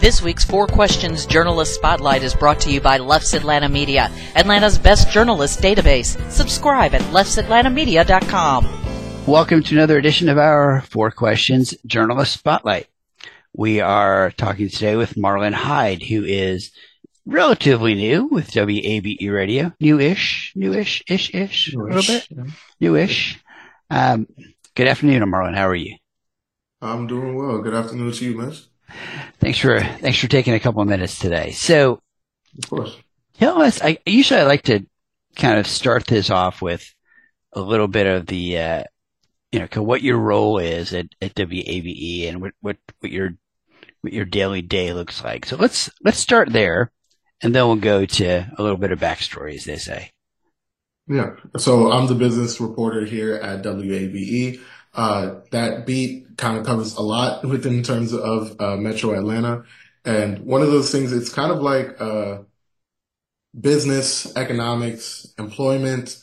This week's Four Questions Journalist Spotlight is brought to you by Leff's Atlanta Media, Atlanta's best journalist database. Subscribe at leffsatlantamedia.com. Welcome to another edition of our Four Questions Journalist Spotlight. We are talking today with Marlon Hyde, who is relatively new with WABE Radio. Newish, a little bit. Newish. Good afternoon, Marlon. How are you? I'm doing well. Good afternoon to you, Mitch. Thanks for taking a couple of minutes today. So, of course, tell us. I usually like to kind of start this off with a little bit of the, what your role is at WABE and what your daily day looks like. So let's start there, and then we'll go to a little bit of backstory, as they say. Yeah. So I'm the business reporter here at WABE. That beat kind of covers a lot within terms of Metro Atlanta. And one of those things, it's kind of like business, economics, employment,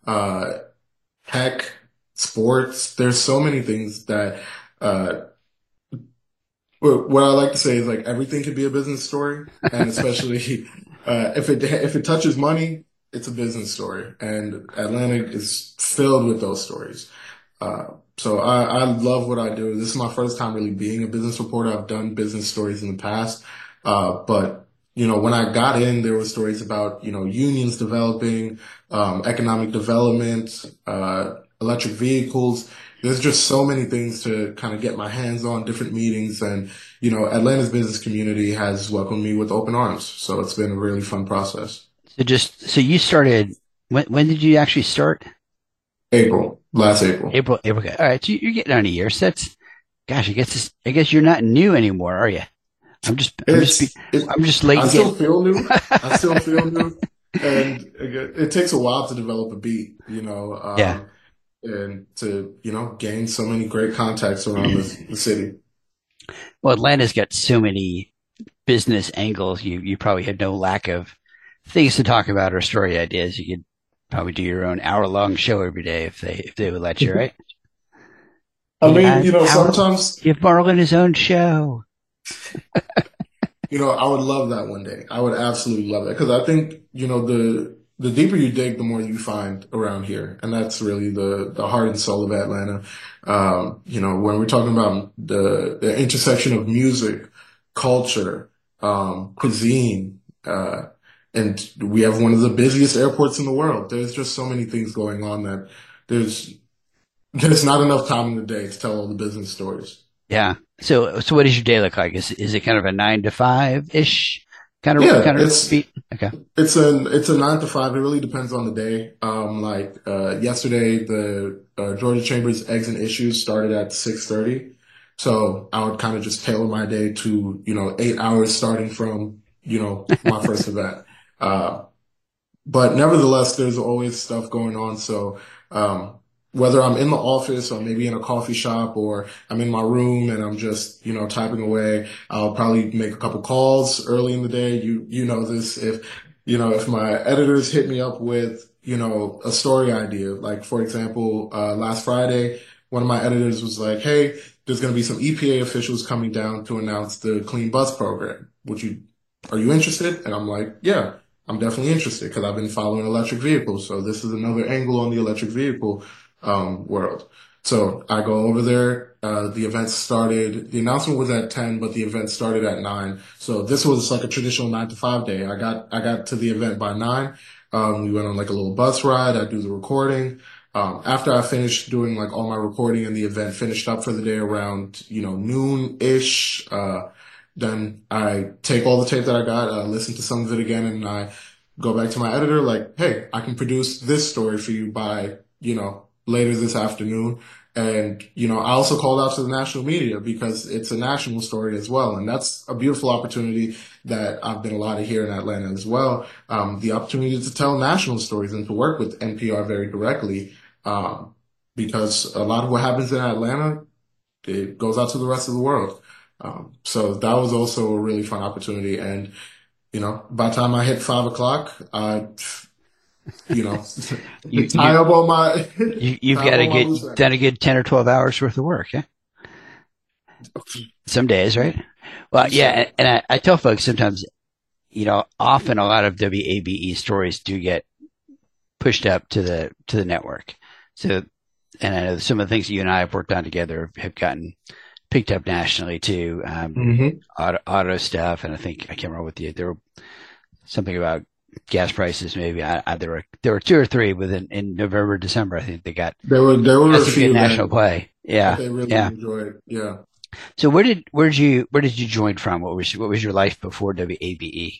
tech, sports. There's so many things that what I like to say is like everything could be a business story. And especially if it touches money, it's a business story. And Atlanta is filled with those stories. So I love what I do. This is my first time really being a business reporter. I've done business stories in the past. But, when I got in, there were stories about, unions developing, economic development, electric vehicles. There's just so many things to kind of get my hands on, different meetings. And, Atlanta's business community has welcomed me with open arms. So it's been a really fun process. So you started, when did you actually start? Last April. April. Okay. All right. So you're getting on a year. So I guess you're not new anymore, are you? I'm just late. I still feel new. And it takes a while to develop a beat, and to, gain so many great contacts around the city. Well, Atlanta's got so many business angles. You probably had no lack of things to talk about or story ideas. You could probably do your own hour-long show every day if they would let you, right? I mean, sometimes give Marlon his own show. I would love that one day. I would absolutely love that because I think the deeper you dig, the more you find around here, and that's really the heart and soul of Atlanta. When we're talking about the intersection of music, culture, cuisine. And we have one of the busiest airports in the world. There's just so many things going on that there's not enough time in the day to tell all the business stories. Yeah. So what does your day look like? Is it kind of a 9 to 5-ish kind of beat? Okay. It's a 9 to 5. It really depends on the day. Yesterday, the Georgia Chamber's Eggs and Issues started at 6:30. So I would kind of just tailor my day to, 8 hours starting from, my first event. But nevertheless, there's always stuff going on. So, whether I'm in the office or maybe in a coffee shop or I'm in my room and I'm just, typing away, I'll probably make a couple calls early in the day. You know this. If my editors hit me up with, a story idea, like for example, last Friday, one of my editors was like, "Hey, there's going to be some EPA officials coming down to announce the Clean Bus program. Are you interested?" And I'm like, "Yeah, I'm definitely interested because I've been following electric vehicles. So this is another angle on the electric vehicle world." So I go over there. The event started. The announcement was at 10, but the event started at 9. So this was like a traditional 9 to 5 day. I got to the event by 9. We went on like a little bus ride. I do the recording. After I finished doing like all my recording and the event finished up for the day around noon-ish. Then I take all the tape that I got, listen to some of it again, and I go back to my editor like, "Hey, I can produce this story for you by, later this afternoon." And, I also called out to the national media because it's a national story as well. And that's a beautiful opportunity that I've been allotted here in Atlanta as well. The opportunity to tell national stories and to work with NPR very directly. Because a lot of what happens in Atlanta, it goes out to the rest of the world. So that was also a really fun opportunity. And, by the time I hit 5 o'clock, tie up on my. You've got to get done a good 10 or 12 hours worth of work, yeah? Some days, right? Well, yeah, and I tell folks sometimes, often a lot of WABE stories do get pushed up to the network. So, and I know some of the things that you and I have worked on together have gotten picked up nationally too. Auto stuff, and I can't remember there were something about gas prices. Maybe there were two or three in November, December. I think there were a few national play. Yeah, they really enjoyed. Yeah. So where did you join from? What was your life before WABE?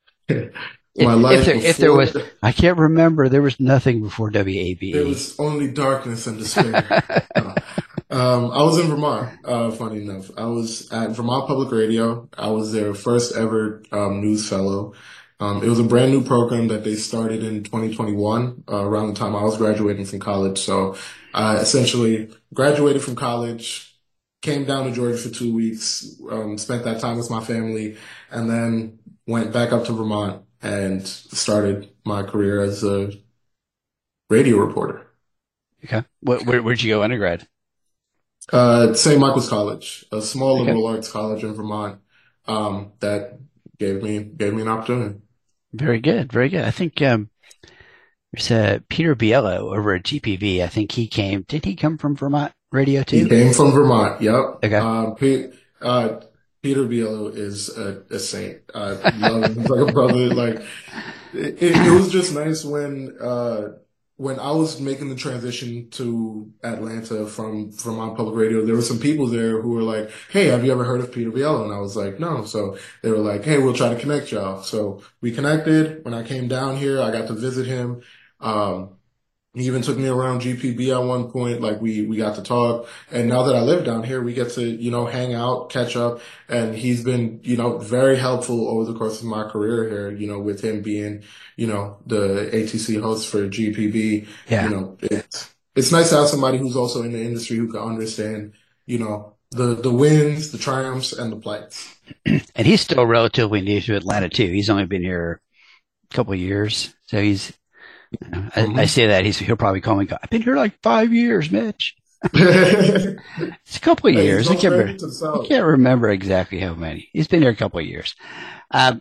If there was, I can't remember. There was nothing before WABE. There was only darkness and despair. I was in Vermont. Funny enough, I was at Vermont Public Radio. I was their first ever news fellow. It was a brand new program that they started in 2021, around the time I was graduating from college. So I essentially graduated from college, came down to Georgia for 2 weeks, spent that time with my family, and then went back up to Vermont and started my career as a radio reporter. Okay. Where'd you go undergrad? St. Michael's College, a small liberal arts college in Vermont, that gave me an opportunity. Very good. Very good. I think, there's Peter Biello over at GPV. I think did he come from Vermont radio too? He came from Vermont. Yep. Okay. Peter Biello is a saint. I love him like a brother. Like it was just nice when I was making the transition to Atlanta from Vermont Public Radio. There were some people there who were like, "Hey, have you ever heard of Peter Biello?" And I was like, "No." So they were like, "Hey, we'll try to connect y'all." So we connected. When I came down here, I got to visit him. He even took me around GPB at one point. Like we got to talk. And now that I live down here, we get to, hang out, catch up. And he's been, very helpful over the course of my career here, with him being, the ATC host for GPB. Yeah. It's nice to have somebody who's also in the industry who can understand, the wins, the triumphs, and the plights. And he's still relatively new to Atlanta too. He's only been here a couple of years. So he's, I say that he'll probably call me. I've been here like 5 years, Mitch. It's a couple of years. I can't remember exactly how many. He's been here a couple of years. Are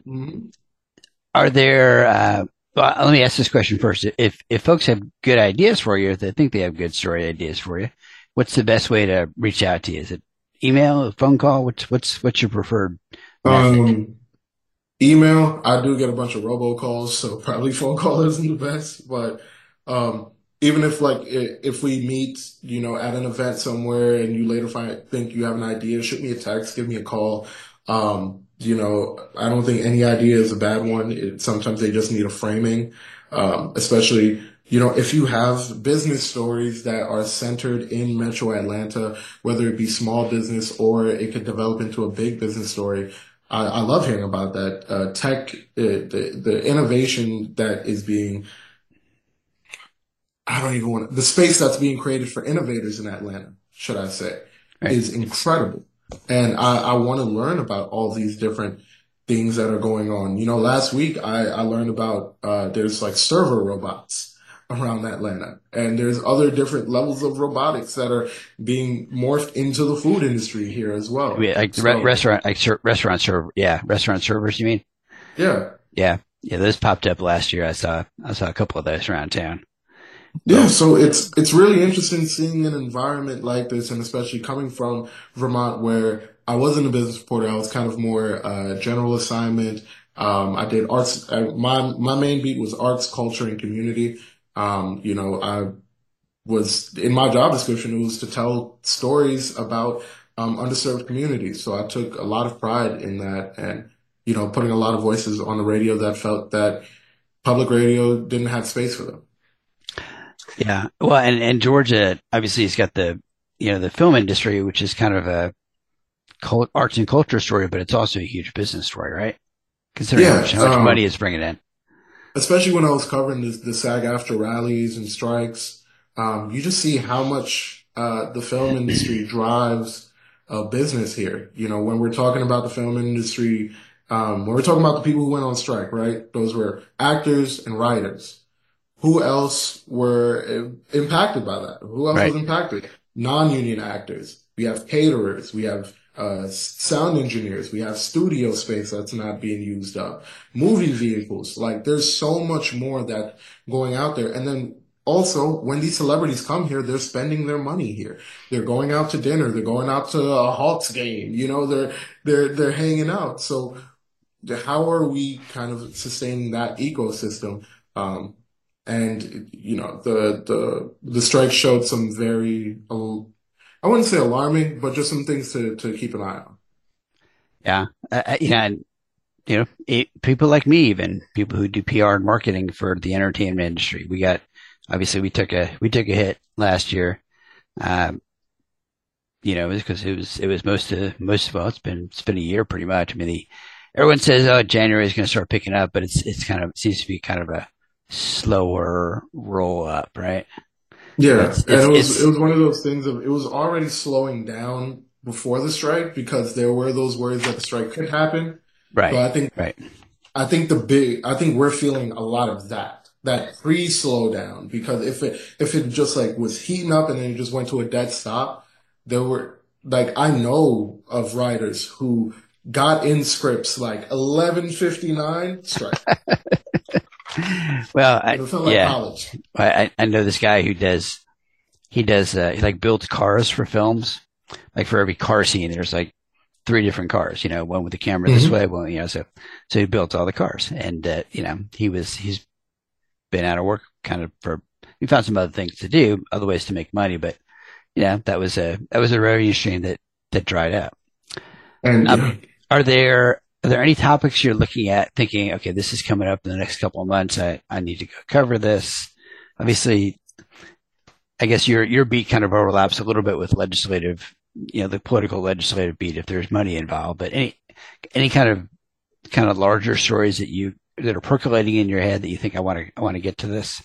there? Well, let me ask this question first. If folks have good ideas for you, if they think they have good story ideas for you, what's the best way to reach out to you? Is it email, phone call? What's your preferred method? Email. I do get a bunch of robocalls, so probably phone call isn't the best. But even if we meet, at an event somewhere and you later think you have an idea, shoot me a text, give me a call. I don't think any idea is a bad one. Sometimes they just need a framing, especially, if you have business stories that are centered in Metro Atlanta, whether it be small business or it could develop into a big business story. I love hearing about that. Tech, the innovation that is being, the space that's being created for innovators in Atlanta, should I say, is incredible. And I want to learn about all these different things that are going on. Last week I learned about, there's like server robots around Atlanta, and there's other different levels of robotics that are being morphed into the food industry here as well. Restaurant servers, you mean? Yeah. Those popped up last year. I saw a couple of those around town. Yeah, so it's really interesting seeing an environment like this, and especially coming from Vermont, where I wasn't a business reporter. I was kind of more general assignment. I did arts. My main beat was arts, culture, and community. I was in my job description, it was to tell stories about underserved communities. So I took a lot of pride in that, and putting a lot of voices on the radio that felt that public radio didn't have space for them. Yeah. Well, and Georgia, obviously, has got the film industry, which is kind of a arts and culture story, but it's also a huge business story, right? Considering how much money it's bringing in. Especially when I was covering the SAG-AFTRA rallies and strikes, you just see how much the film industry drives business here. When we're talking about the film industry, when we're talking about the people who went on strike, right? Those were actors and writers. Who else were impacted by that? Who else was impacted? Non-union actors. We have caterers. We have sound engineers. We have studio space that's not being used up. Movie vehicles. Like there's so much more that going out there. And then also when these celebrities come here, they're spending their money here. They're going out to dinner. They're going out to a Hawks game. You know, they're hanging out. So how are we kind of sustaining that ecosystem? And you know, the strike showed some very, I wouldn't say alarming, but just some things to keep an eye on. Yeah. Yeah. And, people like me, even people who do PR and marketing for the entertainment industry, obviously we took a hit last year. Um, because it was well, it's been a year pretty much. I mean, everyone says, oh, January is going to start picking up, but it's kind of, it seems to be kind of a slower roll up, right? Yeah, It's, and it's, it it's was one of those things of it was already slowing down before the strike because there were those worries that the strike could happen. So right, right. I think we're feeling a lot of that pre-slowdown because if it just like was heating up and then it just went to a dead stop, there were like I know of writers who got in scripts like 11:59 strike. Well, It felt like yeah, college. I know this guy he like builds cars for films. Like for every car scene, there's like three different cars, one with the camera this Hmm. way, one, so he built all the cars and, he's been out of work kind of he found some other things to do, other ways to make money, but that was a revenue stream that dried up. And Um, yeah. are there any topics you're looking at thinking, okay, this is coming up in the next couple of months. I need to go cover this. Obviously, I guess your beat kind of overlaps a little bit with legislative, the political legislative beat if there's money involved, but any kind of larger stories that are percolating in your head that you think I want to get to this?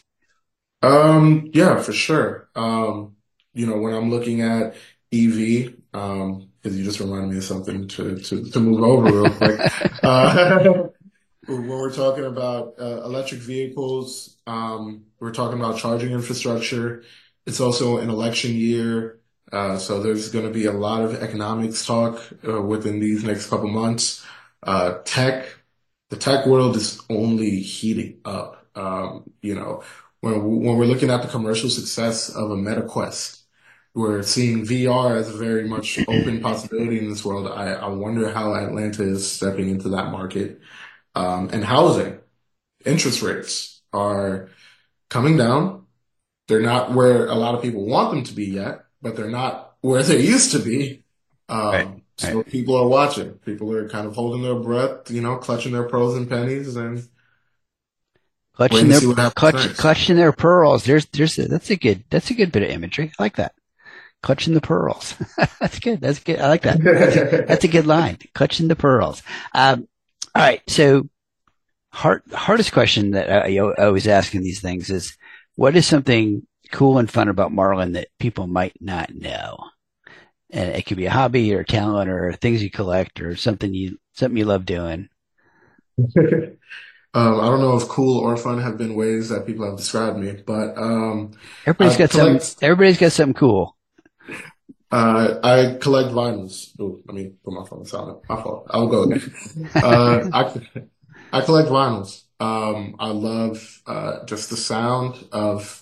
Yeah, for sure. When I'm looking at EV, because you just reminded me of something to move over real quick. Uh, when we're talking about electric vehicles, we're talking about charging infrastructure. It's also an election year, so there's going to be a lot of economics talk within these next couple months. Tech, the tech world is only heating up. When we're looking at the commercial success of a Meta Quest, we're seeing VR as a very much open possibility in this world. I wonder how Atlanta is stepping into that market. And housing, interest rates are coming down. They're not where a lot of people want them to be yet, but they're not where they used to be. Right, right. So people are watching. People are kind of holding their breath, clutching their pearls and pennies and waiting to see what happens next. Clutching their pearls. That's a good bit of imagery. I like that. Clutching the pearls. That's good. That's good. I like that. That's a good line. Clutching the pearls. All right. So hardest question that I always ask in these things is, what is something cool and fun about Marlin that people might not know? And it could be a hobby or a talent or things you collect or something you love doing. I don't know if cool or fun have been ways that people have described me, but Everybody's I got some. collect Everybody's got something cool. I collect vinyls. Oh, let me put my phone silent. My fault. I'll go again. Uh, I collect vinyls. I love just the sound of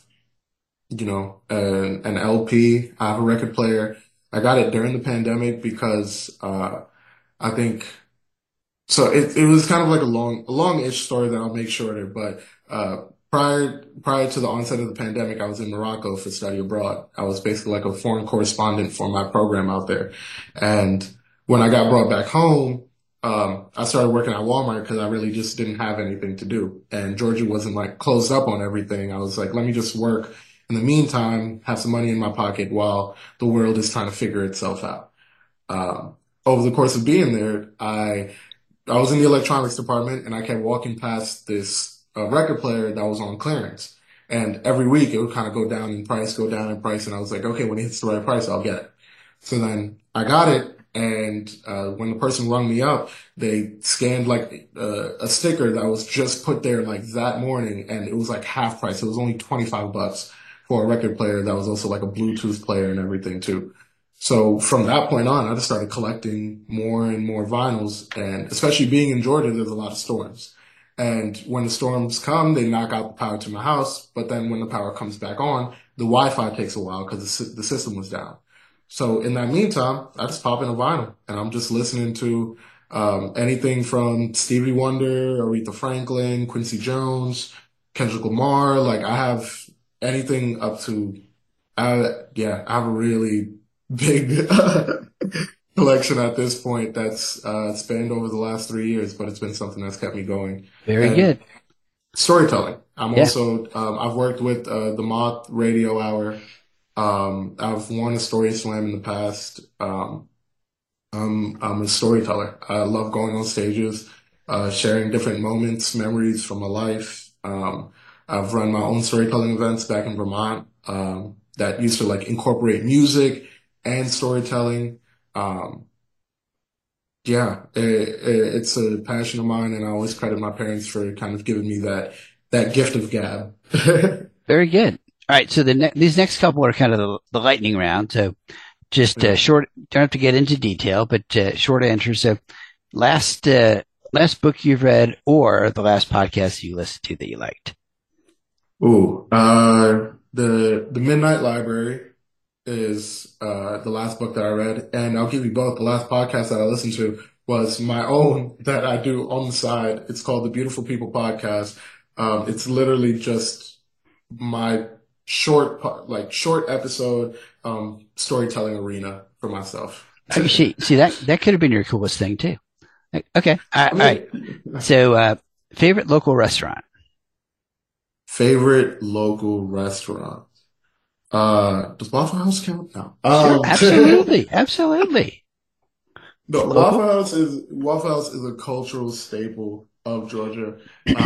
an LP. I have a record player. I got it during the pandemic because I think so. It was kind of like a long-ish story that I'll make shorter. But prior to the onset of the pandemic, I was in Morocco for study abroad. I was basically like a foreign correspondent for my program out there. And when I got brought back home, I started working at Walmart because I really just didn't have anything to do. And Georgia wasn't like closed up on everything. I was like, let me just work in the meantime, have some money in my pocket while the world is trying to figure itself out. Over the course of being there, I was in the electronics department and I kept walking past this record player that was on clearance. And every week it would kind of go down in price, go down in price. And I was like, okay, when it hits the right price, I'll get it. So then I got it. And when the person rung me up, they scanned like a sticker that was just put there like that morning. And it was like half price. It was only $25 for a record player that was also like a Bluetooth player and everything too. So from that point on, I just started collecting more and more vinyls. And especially being in Georgia, there's a lot of storms. And when the storms come, they knock out the power to my house. But then when the power comes back on, the Wi-Fi takes a while because the system was down. So in that meantime, I just pop in a vinyl and I'm just listening to anything from Stevie Wonder, Aretha Franklin, Quincy Jones, Kendrick Lamar. Like I have anything up to, I have a really big collection at this point that's spanned over the last 3 years, but it's been something that's kept me going. Very And good. storytelling. Yeah. I've worked with the Moth Radio Hour. I've won a story slam in the past. I'm a storyteller. I love going on stages, sharing different moments, memories from my life. I've run my own storytelling events back in Vermont, that used to like incorporate music and storytelling. Um, it's a passion of mine, and I always credit my parents for kind of giving me that gift of gab. Very good. All right. So these next couple are kind of the lightning round. So just short, don't have to get into detail, but short answers. So last book you've read or the last podcast you listened to that you liked? Ooh, the Midnight Library is the last book that I read, and I'll give you both. The last podcast that I listened to was my own that I do on the side. It's called the Beautiful People Podcast. It's literally just my short episode storytelling arena for myself. See that could have been your coolest thing too. Okay. All right. So favorite local restaurant? Favorite local restaurant. Does Waffle House count? No. Sure, absolutely. Absolutely. No, Waffle House is a cultural staple of Georgia.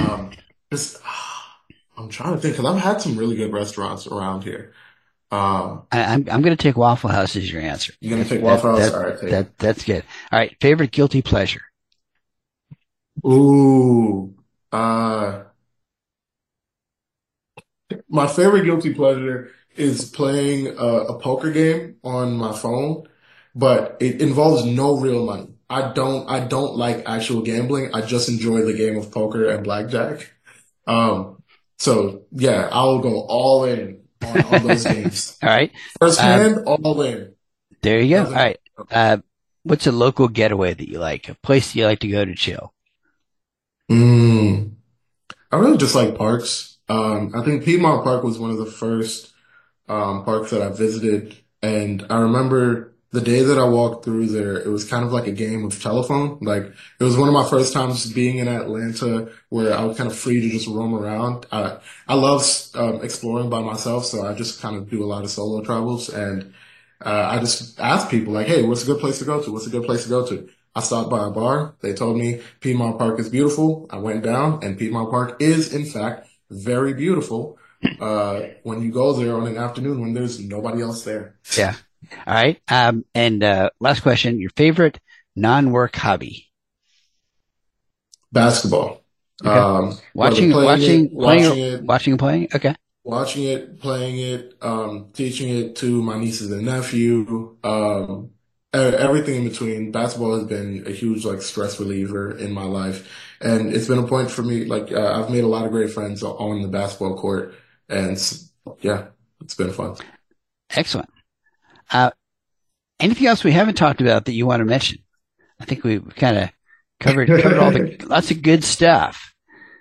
I'm trying to think because I've had some really good restaurants around here. I'm going to take Waffle House as your answer. You're going to take Waffle House? All right. That's good. All right. Favorite guilty pleasure? Ooh. My favorite guilty pleasure is playing a poker game on my phone, but it involves no real money. I don't like actual gambling. I just enjoy the game of poker and blackjack. So yeah, I'll go all in on those games. All right. First hand, all in. There you go. All right. What's a local getaway that you like? A place you like to go to chill? I really just like parks. I think Piedmont Park was one of the first parks that I visited, and I remember the day that I walked through there, it was kind of like a game of telephone. Like it was one of my first times being in Atlanta where I was kind of free to just roam around. I love exploring by myself, so I just kind of do a lot of solo travels, and I just asked people like, "Hey, what's a good place to go to? What's a good place to go to?" I stopped by a bar. They told me Piedmont Park is beautiful. I went down, and Piedmont Park is, in fact, very beautiful when you go there on an afternoon when there's nobody else there. Yeah. All right. And last question, your favorite non-work hobby? Basketball. Okay. Watching and playing? Okay. Watching it, playing it, teaching it to my nieces and nephew, everything in between. Basketball has been a huge like stress reliever in my life. And it's been a point for me, like, I've made a lot of great friends on the basketball court, and yeah, it's been fun. Excellent. Anything else we haven't talked about that you want to mention? I think we've kind of covered lots of good stuff.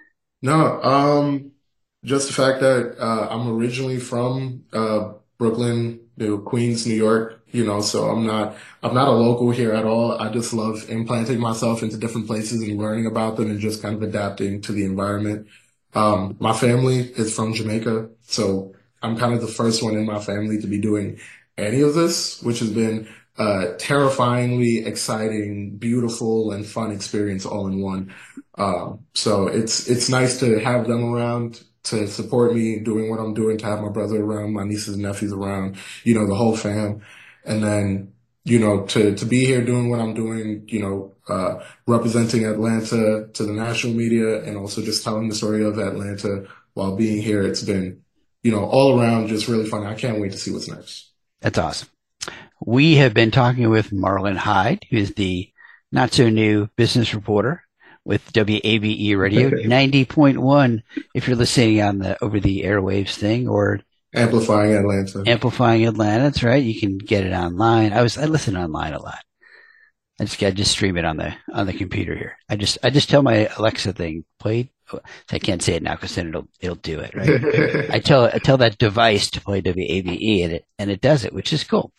No, just the fact that, I'm originally from, Brooklyn, Queens, New York, so I'm not a local here at all. I just love implanting myself into different places and learning about them and just kind of adapting to the environment. My family is from Jamaica, so I'm kind of the first one in my family to be doing any of this, which has been a terrifyingly exciting, beautiful, and fun experience all in one. So it's nice to have them around to support me doing what I'm doing, to have my brother around, my nieces and nephews around, the whole fam. And then, to be here doing what I'm doing, representing Atlanta to the national media and also just telling the story of Atlanta while being here. It's been, all around just really fun. I can't wait to see what's next. That's awesome. We have been talking with Marlon Hyde, who is the not so new business reporter with WABE Radio 90.1. If you're listening on the over the airwaves thing, or Amplifying Atlanta. That's right. You can get it online. I listen online a lot. I just stream it on the computer here. I just tell my Alexa thing, play. I can't say it now because then it'll do it, right? I tell that device to play WABE and it does it, which is cool.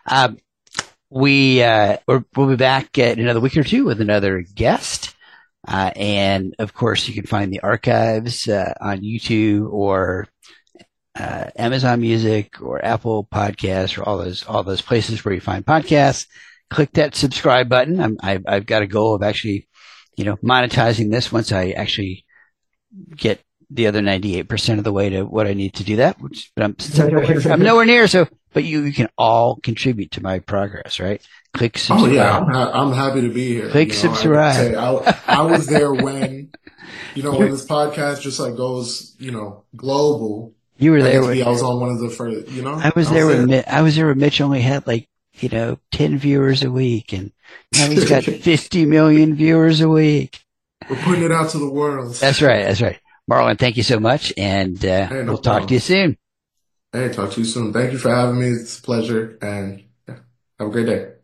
We'll be back in another week or two with another guest. And of course you can find the archives, on YouTube or, Amazon Music or Apple Podcasts or all those places where you find podcasts. Click that subscribe button. I've got a goal of actually, monetizing this once I actually get the other 98% of the way to what I need to do that, I'm nowhere near. But you can all contribute to my progress, right? Click subscribe. Oh yeah, I'm happy to be here. Click subscribe. I was there when this podcast just goes, global. You were there. I was on one of the first, I was there when Mitch only had 10 viewers a week, and now he's got 50 million viewers a week. We're putting it out to the world. That's right. Marlon, thank you so much, and we'll talk to you soon. Hey, talk to you soon. Thank you for having me. It's a pleasure, and have a great day.